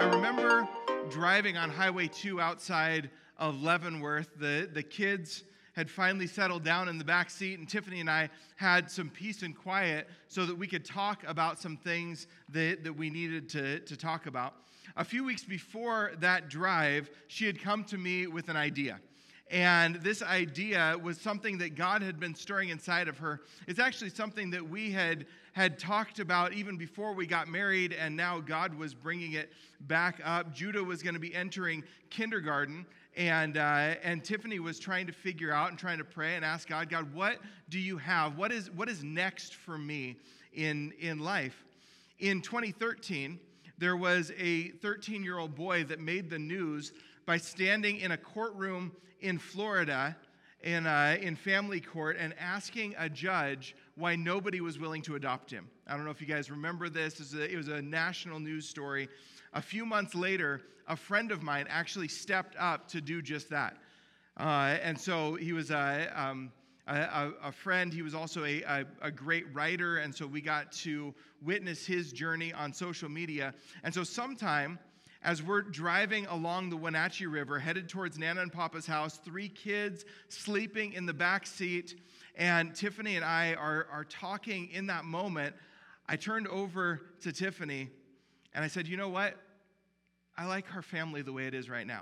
I remember driving on Highway 2 outside of Leavenworth. The kids had finally settled down in the back seat, and Tiffany and I had some peace and quiet so that we could talk about some things that we needed to talk about. A few weeks before that drive, she had come to me with an idea. And this idea was something that God had been stirring inside of her. It's actually something that we had talked about even before we got married, and now God was bringing it back up. Judah was going to be entering kindergarten, and Tiffany was trying to figure out and trying to pray and ask God, what do you have? What is next for me in life? In 2013, there was a 13-year-old boy that made the news by standing in a courtroom in Florida in family court and asking a judge why nobody was willing to adopt him. I don't know if you guys remember this. It was a national news story. A few months later, a friend of mine actually stepped up to do just that. And so he was a friend. He was also a great writer, and so we got to witness his journey on social media. And so sometime, as we're driving along the Wenatchee River, headed towards Nana and Papa's house, 3 kids sleeping in the back seat, and Tiffany and I are talking in that moment, I turned over to Tiffany, and I said, you know what? I like our family the way it is right now.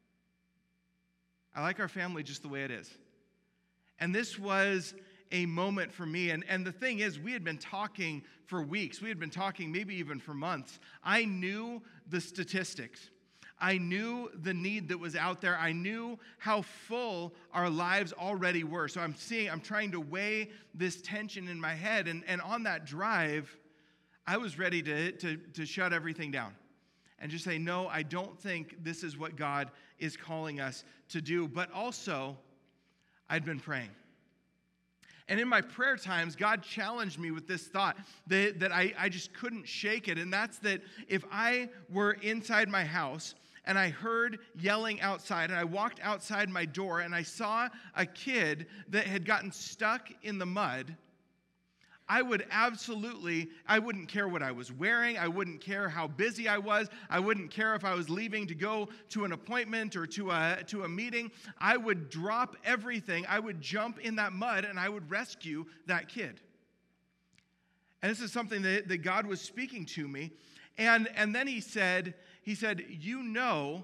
I like our family just the way it is. And this was a moment for me. And the thing is, we had been talking for weeks. We had been talking maybe even for months. I knew the statistics. I knew the need that was out there. I knew how full our lives already were. So I'm trying to weigh this tension in my head. And on that drive, I was ready to shut everything down and just say, no, I don't think this is what God is calling us to do. But also, I'd been praying. And in my prayer times, God challenged me with this thought that I just couldn't shake it. And that's that if I were inside my house and I heard yelling outside and I walked outside my door and I saw a kid that had gotten stuck in the mud, I wouldn't care what I was wearing. I wouldn't care how busy I was. I wouldn't care if I was leaving to go to an appointment or to a meeting. I would drop everything. I would jump in that mud and I would rescue that kid. And this is something that God was speaking to me. And then he said, you know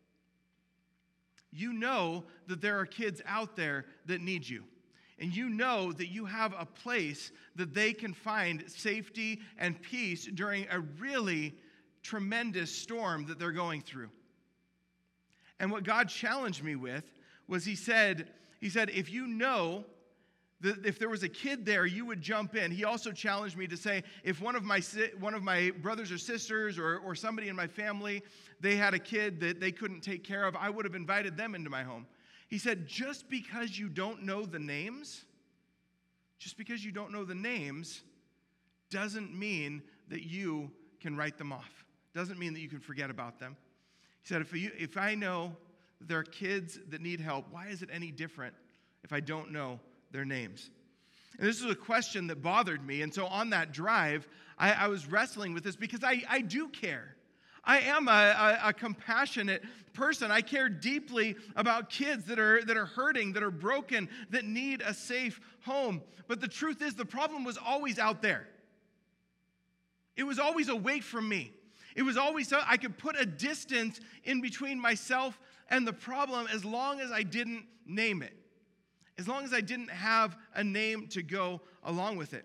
that there are kids out there that need you. And you know that you have a place that they can find safety and peace during a really tremendous storm that they're going through. And what God challenged me with was he said, if you know that if there was a kid there, you would jump in. He also challenged me to say, if one of my brothers or sisters or somebody in my family, they had a kid that they couldn't take care of, I would have invited them into my home. He said, just because you don't know the names doesn't mean that you can write them off. Doesn't mean that you can forget about them. He said, if I know that there are kids that need help, why is it any different if I don't know their names? And this is a question that bothered me. And so on that drive, I was wrestling with this because I do care. I am a compassionate person. I care deeply about kids that are hurting, that are broken, that need a safe home. But the truth is, the problem was always out there. It was always away from me. It was always so I could put a distance in between myself and the problem as long as I didn't name it, as long as I didn't have a name to go along with it.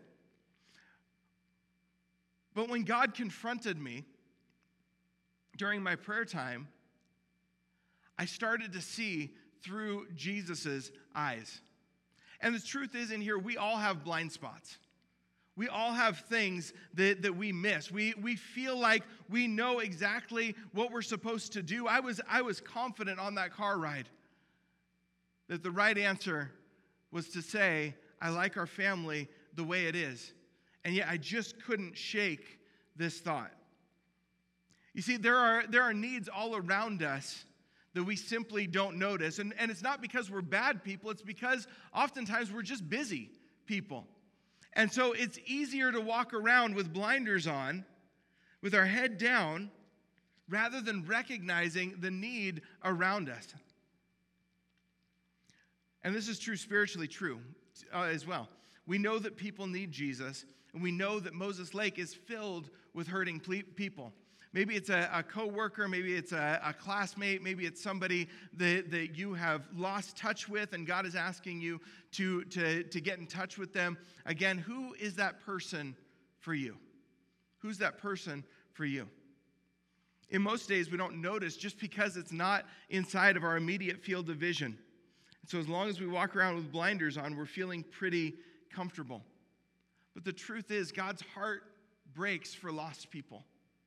But when God confronted me during my prayer time, I started to see through Jesus' eyes. And the truth is, in here, we all have blind spots. We all have things that we miss. We feel like we know exactly what we're supposed to do. I was confident on that car ride that the right answer was to say, I like our family the way it is. And yet I just couldn't shake this thought. You see, there are needs all around us that we simply don't notice. And it's not because we're bad people. It's because oftentimes we're just busy people. And so it's easier to walk around with blinders on, with our head down, rather than recognizing the need around us. And this is true as well. We know that people need Jesus, and we know that Moses Lake is filled with hurting people. Maybe it's a coworker, maybe it's a classmate, maybe it's somebody that you have lost touch with, and God is asking you to get in touch with them. Again, who is that person for you? Who's that person for you? In most days, we don't notice just because it's not inside of our immediate field of vision. So as long as we walk around with blinders on, we're feeling pretty comfortable. But the truth is, God's heart breaks for lost people.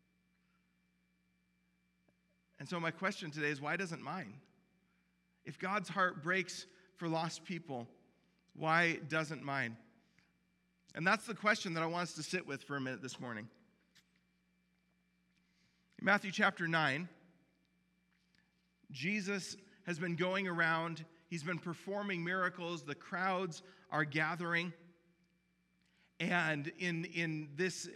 And so my question today is, why doesn't mine? If God's heart breaks for lost people, why doesn't mine? And that's the question that I want us to sit with for a minute this morning. In Matthew chapter 9, Jesus has been going around. He's been performing miracles. The crowds are gathering. And in this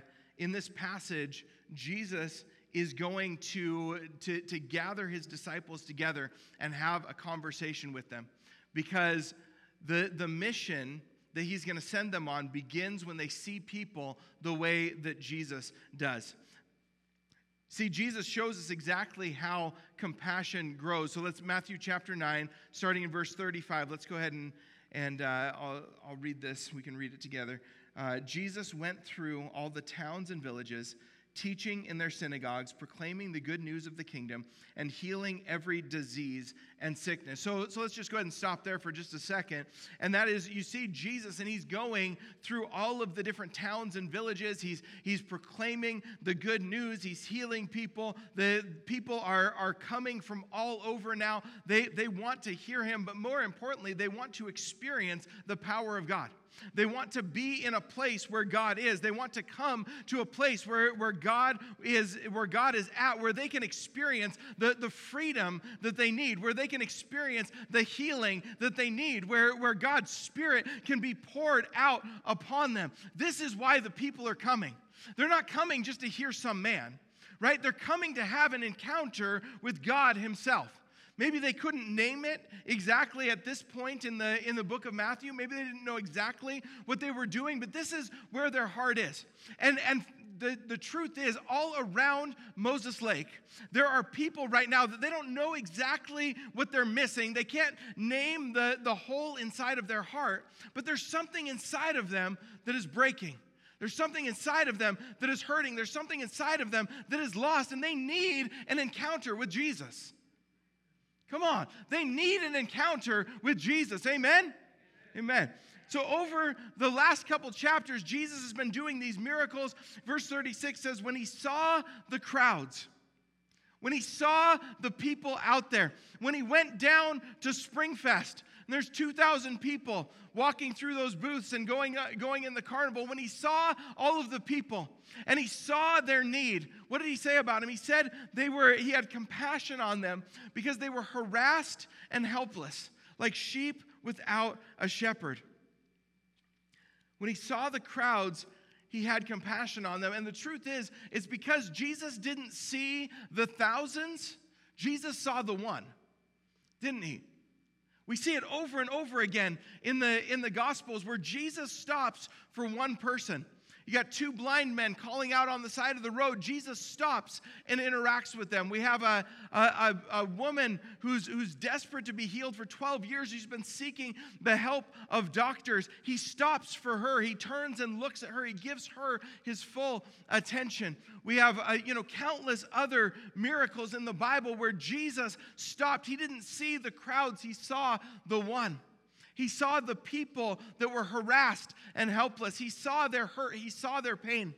passage, Jesus is going to gather his disciples together and have a conversation with them. Because the mission that he's going to send them on begins when they see people the way that Jesus does. See, Jesus shows us exactly how compassion grows. So let's, Matthew chapter 9, starting in verse 35. Let's go ahead and I'll read this. We can read it together. Jesus went through all the towns and villages, teaching in their synagogues, proclaiming the good news of the kingdom, and healing every disease and sickness. So let's just go ahead and stop there for just a second. And that is, you see Jesus, and he's going through all of the different towns and villages. He's proclaiming the good news. He's healing people. The people are coming from all over now. They want to hear him, but more importantly, they want to experience the power of God. They want to be in a place where God is. They want to come to a place where God is at, where they can experience the freedom that they need, where they can experience the healing that they need, where God's Spirit can be poured out upon them. This is why the people are coming. They're not coming just to hear some man, right? They're coming to have an encounter with God himself. Maybe they couldn't name it exactly at this point in the book of Matthew. Maybe they didn't know exactly what they were doing, but this is where their heart is. And the truth is, all around Moses Lake, there are people right now that they don't know exactly what they're missing. They can't name the hole inside of their heart, but there's something inside of them that is breaking. There's something inside of them that is hurting. There's something inside of them that is lost, and they need an encounter with Jesus. Come on. They need an encounter with Jesus. Amen? Amen. So over the last couple chapters, Jesus has been doing these miracles. Verse 36 says, when he saw the crowds, when he saw the people out there, when he went down to Springfest, and there's 2,000 people walking through those booths and going in the carnival, when he saw all of the people and he saw their need, what did he say about them? He said he had compassion on them because they were harassed and helpless, like sheep without a shepherd. When he saw the crowds, he had compassion on them. And the truth is, it's because Jesus didn't see the thousands. Jesus saw the one, didn't he? We see it over and over again in the Gospels where Jesus stops for one person. You got two blind men calling out on the side of the road. Jesus stops and interacts with them. We have a woman who's desperate to be healed for 12 years. She's been seeking the help of doctors. He stops for her. He turns and looks at her. He gives her his full attention. We have countless other miracles in the Bible where Jesus stopped. He didn't see the crowds. He saw the one. He saw the people that were harassed and helpless. He saw their hurt. He saw their pain.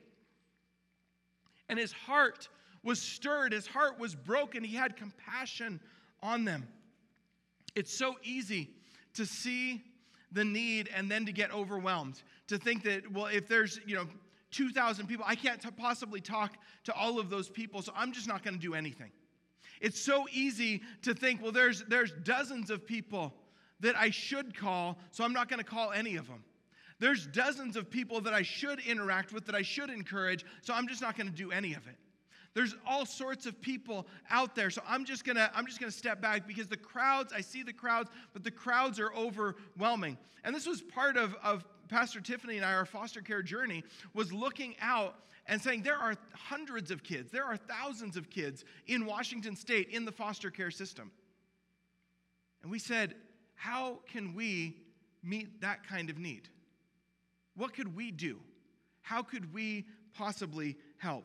And his heart was stirred. His heart was broken. He had compassion on them. It's so easy to see the need and then to get overwhelmed. To think that, well, if there's, 2,000 people, I can't possibly talk to all of those people, so I'm just not going to do anything. It's so easy to think, well, there's dozens of people that I should call, so I'm not going to call any of them. There's dozens of people that I should interact with, that I should encourage, so I'm just not going to do any of it. There's all sorts of people out there. So I'm just gonna step back because the crowds, I see the crowds, but the crowds are overwhelming. And this was part of Pastor Tiffany and I, our foster care journey, was looking out and saying there are hundreds of kids, there are thousands of kids in Washington State in the foster care system. And we said, how can we meet that kind of need? What could we do? How could we possibly help?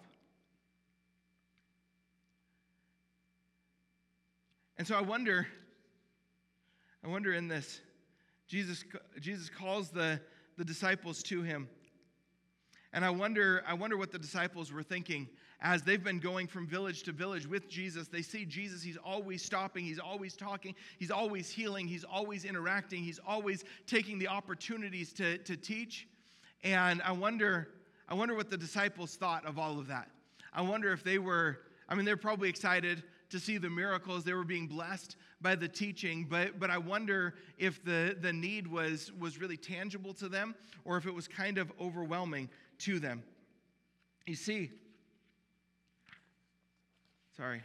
And so I wonder in this, Jesus calls the disciples to him. And I wonder what the disciples were thinking as they've been going from village to village with Jesus. They see Jesus, he's always stopping, he's always talking, he's always healing, he's always interacting, he's always taking the opportunities to teach. And I wonder what the disciples thought of all of that. I wonder if they're probably excited to see the miracles. They were being blessed by the teaching, but I wonder if the need was really tangible to them or if it was kind of overwhelming to them. You see, let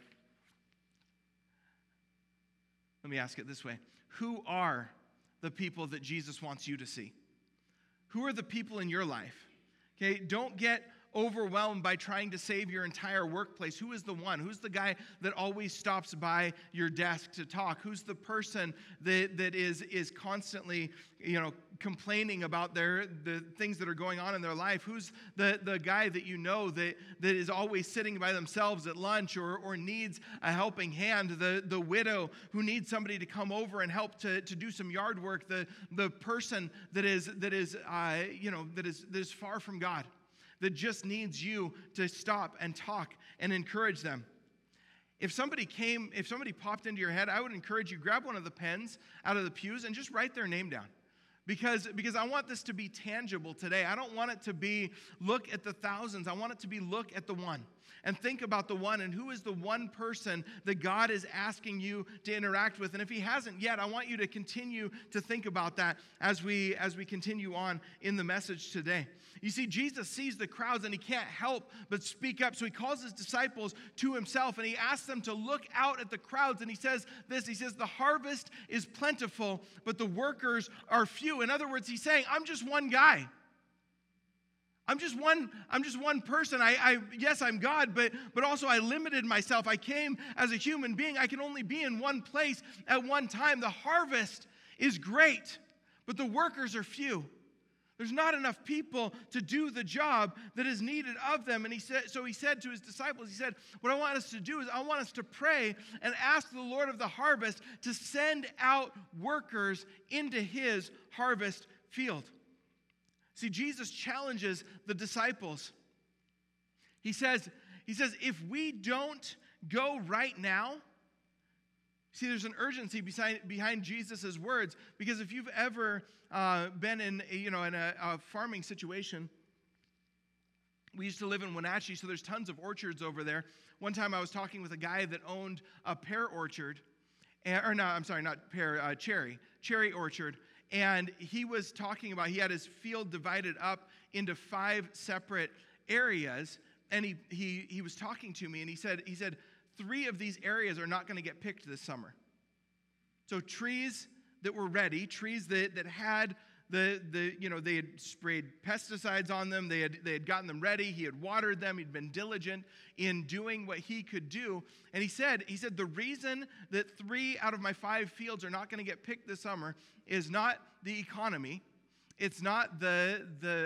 me ask it this way. Who are the people that Jesus wants you to see? Who are the people in your life? Okay, don't get overwhelmed by trying to save your entire workplace. Who is the one? Who's the guy that always stops by your desk to talk? Who's the person that is constantly, complaining about the things that are going on in their life? Who's the guy that you know that is always sitting by themselves at lunch or needs a helping hand? The widow who needs somebody to come over and help to do some yard work. The person that is far from God, that just needs you to stop and talk and encourage them. If somebody popped into your head, I would encourage you, grab one of the pens out of the pews and just write their name down. Because I want this to be tangible today. I don't want it to be look at the thousands. I want it to be look at the one. And think about the one, and who is the one person that God is asking you to interact with. And if he hasn't yet, I want you to continue to think about that as we continue on in the message today. You see, Jesus sees the crowds and he can't help but speak up. So he calls his disciples to himself and he asks them to look out at the crowds. And he says this, he says, the harvest is plentiful, but the workers are few. In other words, he's saying, I'm just one guy. I'm just one person. Yes, I'm God, but also I limited myself. I came as a human being. I can only be in one place at one time. The harvest is great, but the workers are few. There's not enough people to do the job that is needed of them. And he said to his disciples, he said, what I want us to do is I want us to pray and ask the Lord of the harvest to send out workers into his harvest field. See, Jesus challenges the disciples. He says, if we don't go right now, see, there's an urgency behind Jesus' words, because if you've ever been in a farming situation, we used to live in Wenatchee, so there's tons of orchards over there. One time I was talking with a guy that owned a pear orchard, cherry orchard. And he was talking about, he had his field divided up into 5 separate areas. And he was talking to me and he said 3 of these areas are not going to get picked this summer. So trees that were ready, trees that had they had sprayed pesticides on them, they had gotten them ready, he had watered them, he'd been diligent in doing what he could do. And he said the reason that 3 out of my 5 fields are not going to get picked this summer is not the economy, it's not the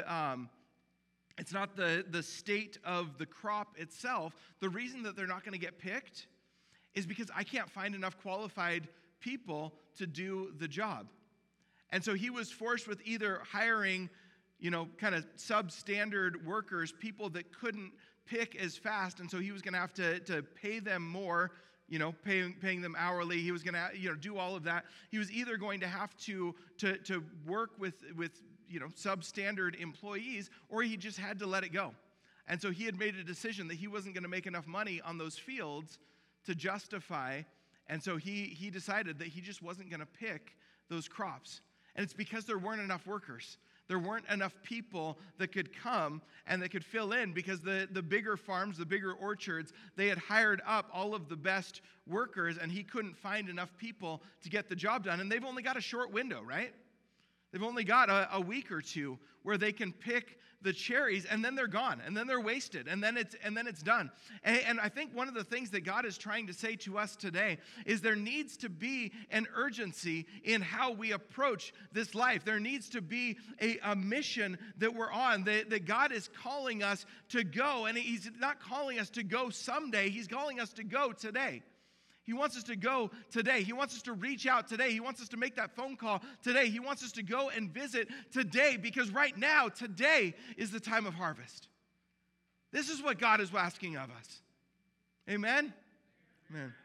state of the crop itself. The reason that they're not going to get picked is because I can't find enough qualified people to do the job. And so he was forced with either hiring, kind of substandard workers, people that couldn't pick as fast, and so he was going to have to pay them more, paying them hourly. He was going to, do all of that. He was either going to have to work with substandard employees, or he just had to let it go. And so he had made a decision that he wasn't going to make enough money on those fields to justify, and so he decided that he just wasn't going to pick those crops. And it's because there weren't enough workers. There weren't enough people that could come and that could fill in because the bigger farms, the bigger orchards, they had hired up all of the best workers, and he couldn't find enough people to get the job done. And they've only got a short window, right? They've only got a week or two where they can pick the cherries, and then they're gone, and then they're wasted, and then it's done. And I think one of the things that God is trying to say to us today is there needs to be an urgency in how we approach this life. There needs to be a mission that we're on, that God is calling us to go, and He's not calling us to go someday. He's calling us to go today. He wants us to go today. He wants us to reach out today. He wants us to make that phone call today. He wants us to go and visit today, because right now, today is the time of harvest. This is what God is asking of us. Amen? Amen.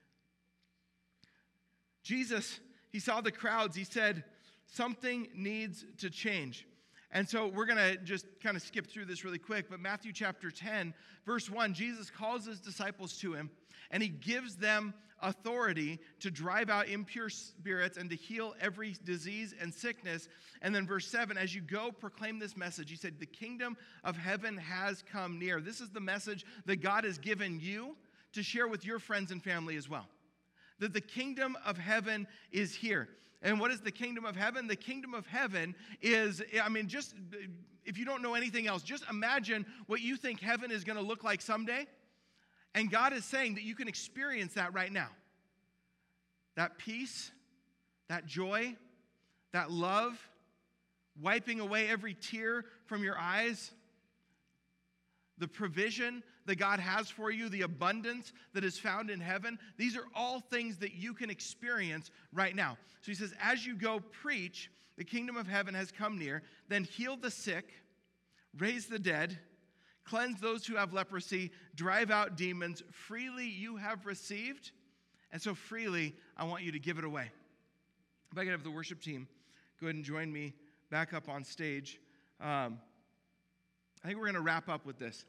Jesus, He saw the crowds. He said, something needs to change. And so we're going to just kind of skip through this really quick, but Matthew chapter 10, verse 1, Jesus calls His disciples to Him, and He gives them authority to drive out impure spirits and to heal every disease and sickness. And then verse 7, as you go, proclaim this message. He said, the kingdom of heaven has come near. This is the message that God has given you to share with your friends and family as well. That the kingdom of heaven is here. And what is the kingdom of heaven? The kingdom of heaven is, just if you don't know anything else, just imagine what you think heaven is going to look like someday. And God is saying that you can experience that right now. That peace, that joy, that love, wiping away every tear from your eyes, the provision that God has for you, the abundance that is found in heaven, these are all things that you can experience right now. So He says, as you go, preach, the kingdom of heaven has come near, then heal the sick, raise the dead, cleanse those who have leprosy, drive out demons. Freely you have received, and so freely I want you to give it away. If I could have the worship team go ahead and join me back up on stage. I think we're going to wrap up with this.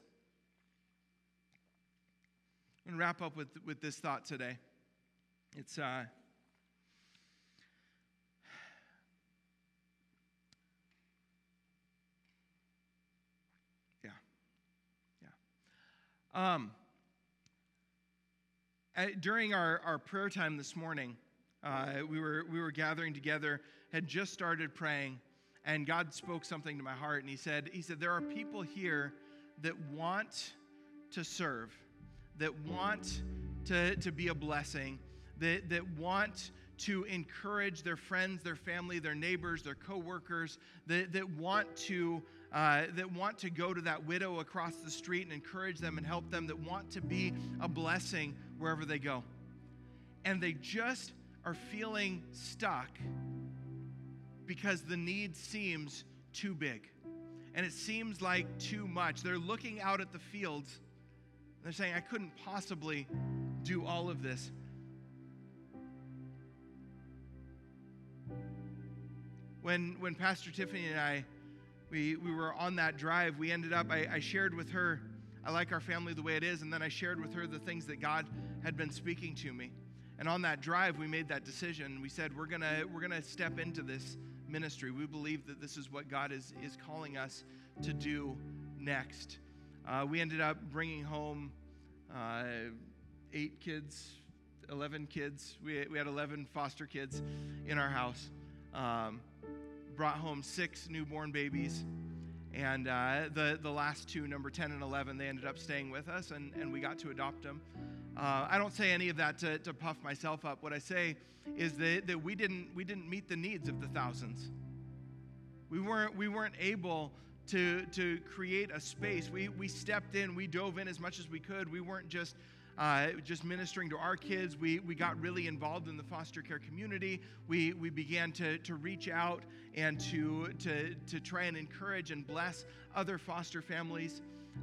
I'm going to wrap up with this thought today. It's during our prayer time this morning, we were gathering together, had just started praying, and God spoke something to my heart, and He said, there are people here that want to serve, that want to be a blessing, that want to encourage their friends, their family, their neighbors, their coworkers, that want to go to that widow across the street and encourage them and help them, that want to be a blessing wherever they go. And they just are feeling stuck because the need seems too big. And it seems like too much. They're looking out at the fields. And they're saying, I couldn't possibly do all of this. When Pastor Tiffany and I, we were on that drive, we ended up, I shared with her, I like our family the way it is, and then I shared with her the things that God had been speaking to me. And on that drive, we made that decision. We said, we're gonna step into this ministry. We believe that this is what God is calling us to do next. We ended up bringing home 8 kids, 11 kids. We had 11 foster kids in our house. Brought home 6 newborn babies, and the last 2, number 10 and 11, they ended up staying with us, and we got to adopt them. I don't say any of that to puff myself up. What I say is that we didn't meet the needs of the thousands. We weren't able to create a space. We stepped in, we dove in as much as we could. We weren't just ministering to our kids. We got really involved in the foster care community. We began to reach out and to try and encourage and bless other foster families.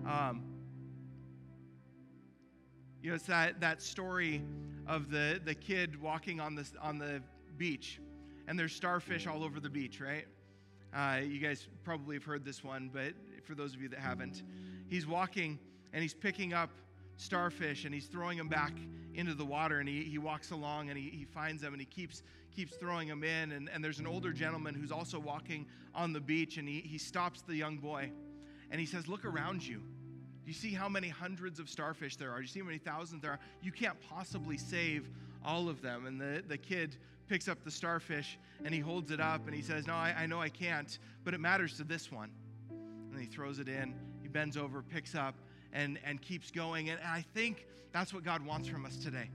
It's that story of the kid walking on the beach, and there's starfish all over the beach, right? You guys probably have heard this one, but for those of you that haven't, he's walking and he's picking up starfish, and he's throwing them back into the water, and he walks along, and he finds them, and he keeps throwing them in, and there's an older gentleman who's also walking on the beach, and he stops the young boy, and he says, look around you. Do you see how many hundreds of starfish there are? Do you see how many thousands there are? You can't possibly save all of them. And the kid picks up the starfish, and he holds it up, and he says, no, I know I can't, but it matters to this one. And he throws it in, he bends over, picks up, and keeps going. And I think that's what God wants from us today.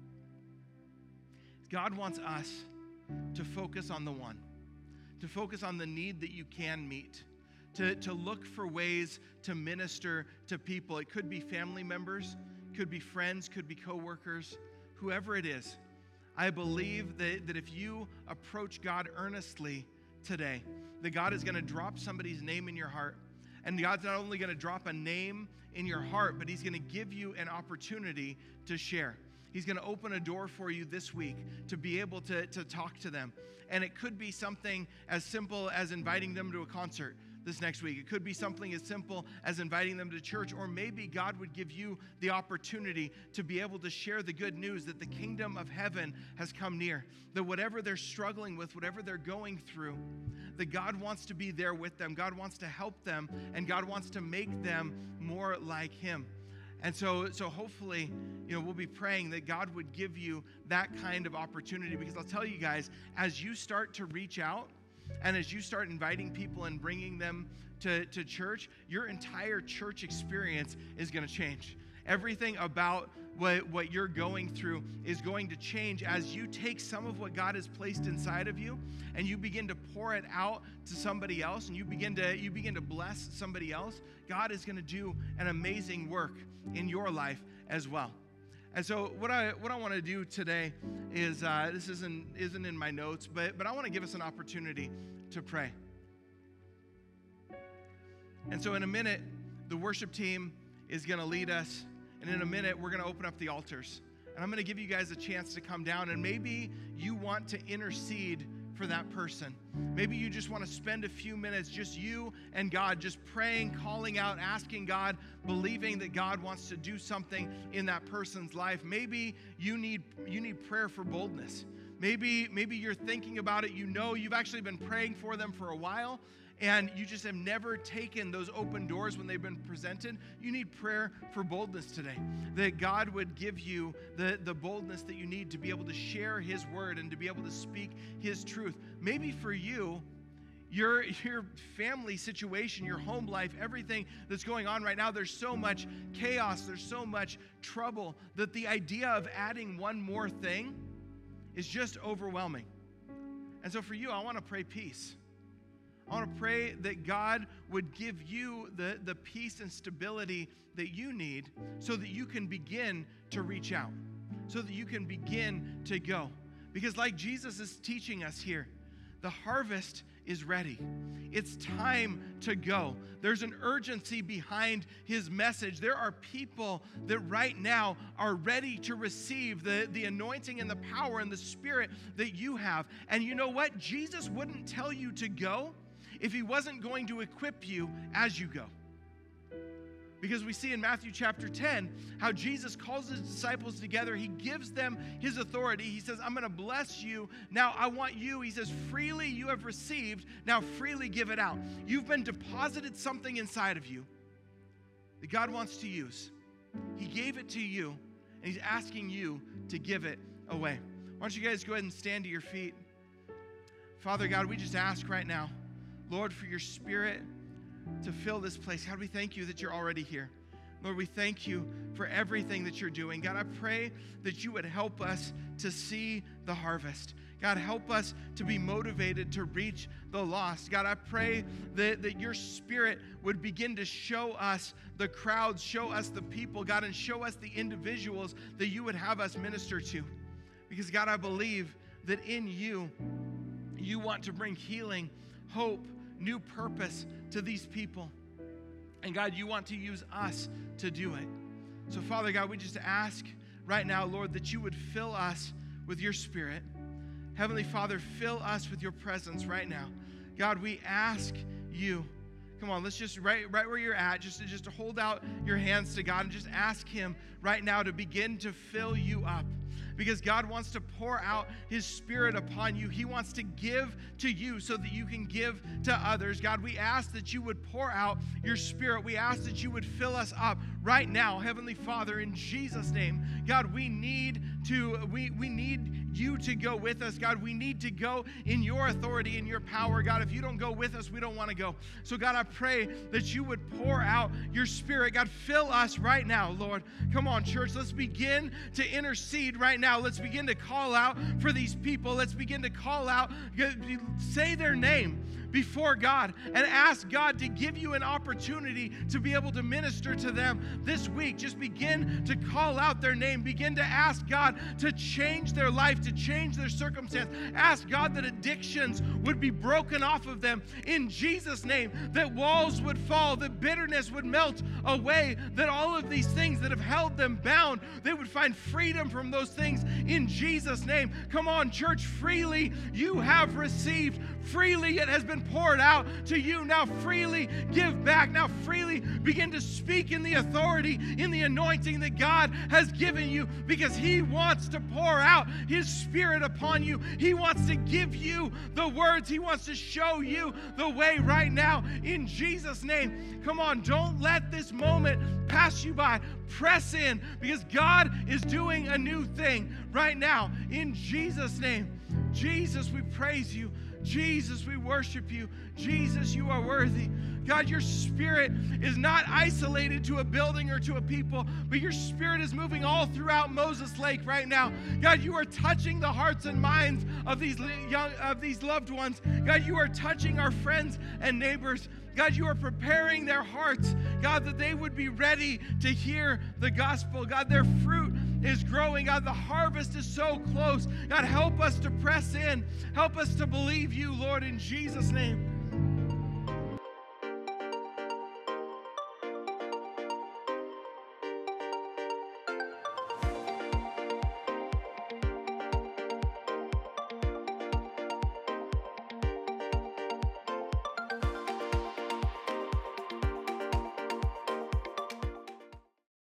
God wants us to focus on the one, to focus on the need that you can meet, to look for ways to minister to people. It could be family members, could be friends, could be coworkers, whoever it is. I believe that if you approach God earnestly today, that God is going to drop somebody's name in your heart. And God's not only going to drop a name in your heart, but he's going to give you an opportunity to share. He's going to open a door for you this week to be able to talk to them. And it could be something as simple as inviting them to a concert this next week. It could be something as simple as inviting them to church, or maybe God would give you the opportunity to be able to share the good news that the kingdom of heaven has come near, that whatever they're struggling with, whatever they're going through, that God wants to be there with them. God wants to help them, and God wants to make them more like him. And so hopefully, we'll be praying that God would give you that kind of opportunity, because I'll tell you guys, as you start to reach out, and as you start inviting people and bringing them to church, your entire church experience is going to change. Everything about what you're going through is going to change as you take some of what God has placed inside of you and you begin to pour it out to somebody else, and you begin to bless somebody else. God is going to do an amazing work in your life as well. And so what I want to do today is, this isn't in my notes, but I want to give us an opportunity to pray. And so in a minute, the worship team is going to lead us, and in a minute, we're going to open up the altars. And I'm going to give you guys a chance to come down, and maybe you want to intercede for that person. Maybe you just want to spend a few minutes, just you and God, just praying, calling out, asking God, believing that God wants to do something in that person's life. Maybe you need prayer for boldness. Maybe you're thinking about it. You've actually been praying for them for a while, and you just have never taken those open doors when they've been presented. You need prayer for boldness today, that God would give you the boldness that you need to be able to share his word and to be able to speak his truth. Maybe for you, your family situation, your home life, everything that's going on right now, there's so much chaos, there's so much trouble that the idea of adding one more thing is just overwhelming. And so for you, I want to pray peace. I want to pray that God would give you the peace and stability that you need so that you can begin to reach out, so that you can begin to go. Because like Jesus is teaching us here, the harvest is ready. It's time to go. There's an urgency behind his message. There are people that right now are ready to receive the anointing and the power and the spirit that you have. And you know what? Jesus wouldn't tell you to go if he wasn't going to equip you as you go. Because we see in Matthew chapter 10 how Jesus calls his disciples together. He gives them his authority. He says, I'm going to bless you. Now I want you, he says, freely you have received, now freely give it out. You've been deposited something inside of you that God wants to use. He gave it to you, and he's asking you to give it away. Why don't you guys go ahead and stand to your feet? Father God, we just ask right now, Lord, for your spirit to fill this place. God, we thank you that you're already here. Lord, we thank you for everything that you're doing. God, I pray that you would help us to see the harvest. God, help us to be motivated to reach the lost. God, I pray that your spirit would begin to show us the crowds, show us the people, God, and show us the individuals that you would have us minister to. Because, God, I believe that in you, you want to bring healing, hope, new purpose to these people. And God, you want to use us to do it. So Father God, we just ask right now, Lord, that you would fill us with your spirit. Heavenly Father, fill us with your presence right now. God, we ask you, Come on, let's just, right where you're at, just to hold out your hands to God and just ask him right now to begin to fill you up. Because God wants to pour out his Spirit upon you. He wants to give to you so that you can give to others. God, we ask that you would pour out your Spirit. We ask that you would fill us up right now, Heavenly Father, in Jesus' name. God, we need you to go with us. God, we need to go in your authority and your power. God, if you don't go with us, we don't want to go. So God, I pray that you would pour out your Spirit. God, fill us right now, Lord. Come on, church, let's begin to intercede right now. Let's begin to call out for these people. Let's begin to call out, say their name before God and ask God to give you an opportunity to be able to minister to them this week. Just begin to call out their name. Begin to ask God to change their life, to change their circumstance. Ask God that addictions would be broken off of them in Jesus' name, that walls would fall, that bitterness would melt away, that all of these things that have held them bound, they would find freedom from those things in Jesus' name. Come on, church, freely you have received. Freely it has been poured out to you. Now freely give back. Now freely begin to speak in the authority, in the anointing that God has given you, because he wants to pour out his Spirit upon you. He wants to give you the words. He wants to show you the way right now in Jesus' name. Come on, don't let this moment pass you by. Press in, because God is doing a new thing right now in Jesus' name. Jesus, we praise you. Jesus, we worship you. Jesus, you are worthy. God, your Spirit is not isolated to a building or to a people, but your Spirit is moving all throughout Moses Lake right now. God, you are touching the hearts and minds of these loved ones. God, you are touching our friends and neighbors. God, you are preparing their hearts, God, that they would be ready to hear the gospel. God, their fruit is growing. God, the harvest is so close. God, help us to press in. Help us to believe you, Lord, in Jesus' name.